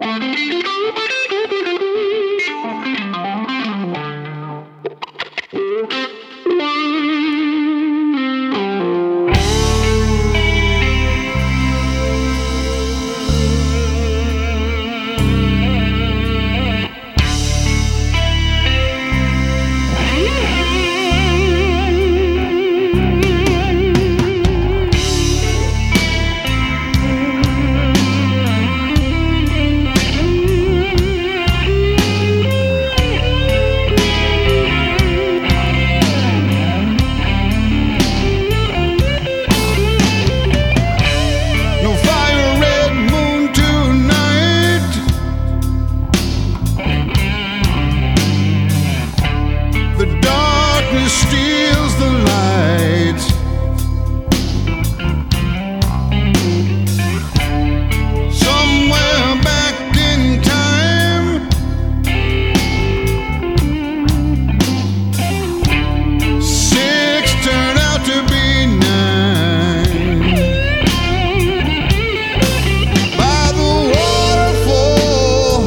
Steals the light. Somewhere back in time, 6 turned out to be 9. By the waterfall,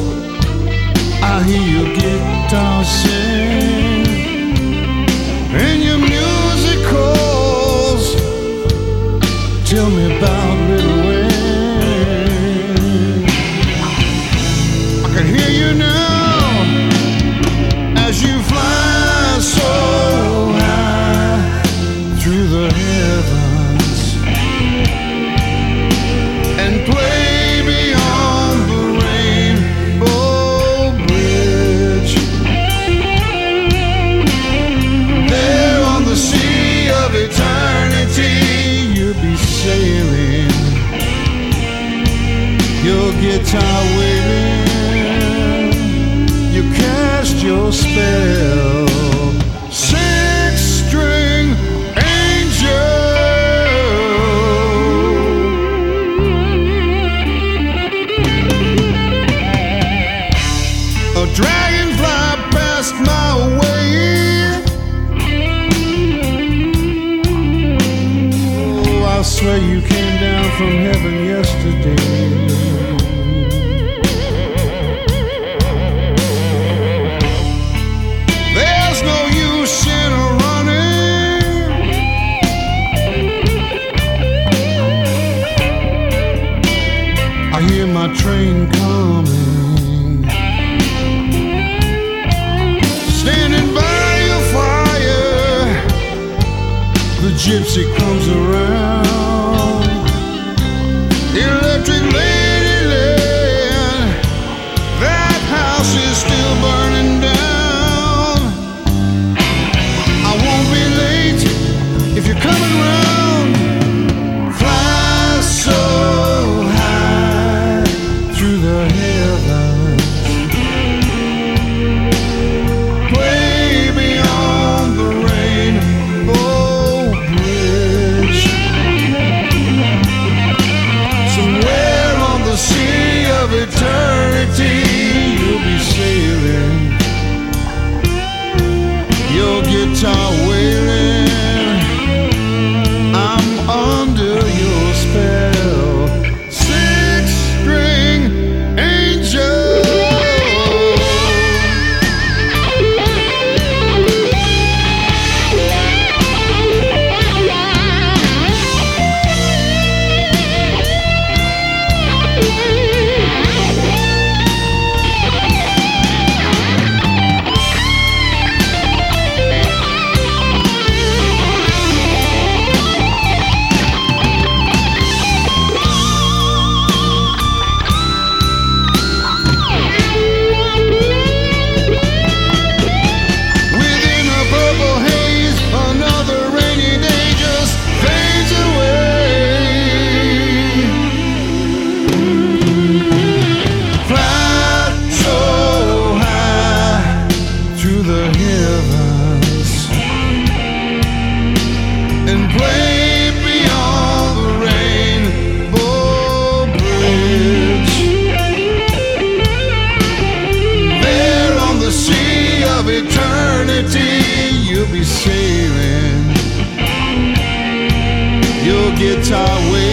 I hear your guitar sing. And your music calls, tell me about Little Wayne. I can hear you now as you fly so high through the heavens and play beyond the rainbow bridge. The sea of eternity, you'll be sailing, your guitar wailing, you cast your spell, 6-string angel. A dragonfly passed my way. I swear you came down from heaven yesterday. There's no use in running. I hear my train coming. Standing by your fire, the gypsy comes around. Electric Ladyland, that house is still burning down. I won't be late if you're coming round. Fly so high through the heavens, play beyond the rainbow bridge. Somewhere on the sea of eternity, you'll be sailing, your guitar wailing. I'm under your spell, 6-string angel. You'll be sailing, your guitar wailing.